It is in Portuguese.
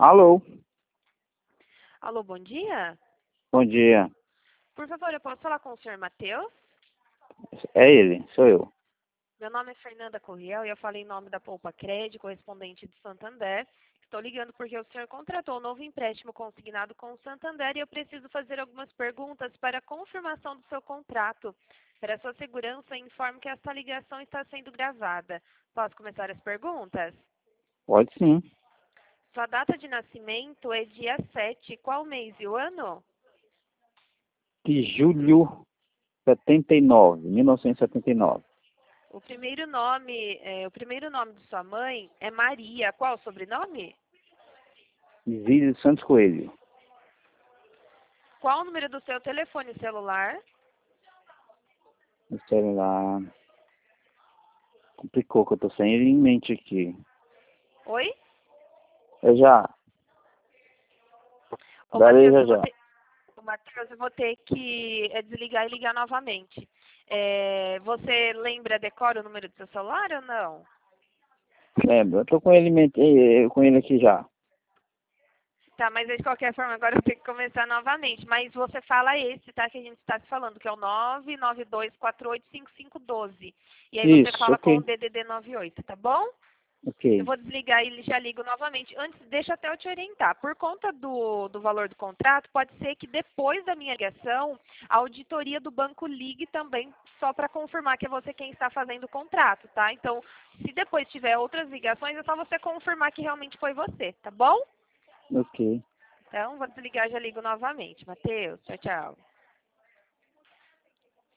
Alô, Alô, bom dia. bom dia. Por favor, eu posso falar com o senhor Matheus? É ele, sou eu. Meu nome é Fernanda Corriel e eu falei em nome da Poupa Crédito, correspondente de Santander. Estou ligando porque o senhor contratou um novo empréstimo consignado com o Santander e eu preciso fazer algumas perguntas para a confirmação do seu contrato. Para sua segurança, informo que esta ligação está sendo gravada. Posso começar as perguntas? Pode sim. Sua data de nascimento é dia 7. Qual mês e o ano? De julho 79, 1979. O primeiro nome de sua mãe é Maria. Qual o sobrenome? Vídeo de Santos Coelho. Qual o número do seu telefone celular? O celular. Complicou que eu tô sem ele em mente aqui. Oi? Eu já. Ô, Darei Matheus, já já. Eu vou ter que desligar e ligar novamente. Você lembra, decora o número do seu celular ou não? Lembro, eu tô com ele, com ele aqui já. Tá, mas de qualquer forma, agora eu tenho que começar novamente. Mas você fala esse, tá? Que a gente está se falando, que é o 992485512. E aí você Isso, fala com o ok. DDD 98, tá bom? Eu Ok. vou desligar e já ligo novamente. Antes, deixa até eu te orientar. Por conta do valor do contrato, pode ser que depois da minha ligação, a auditoria do banco ligue também, só para confirmar que é você quem está fazendo o contrato, tá? Então, se depois tiver outras ligações, é só você confirmar que realmente foi você, tá bom? Ok. Então, vou desligar e já ligo novamente. Matheus, tchau, tchau.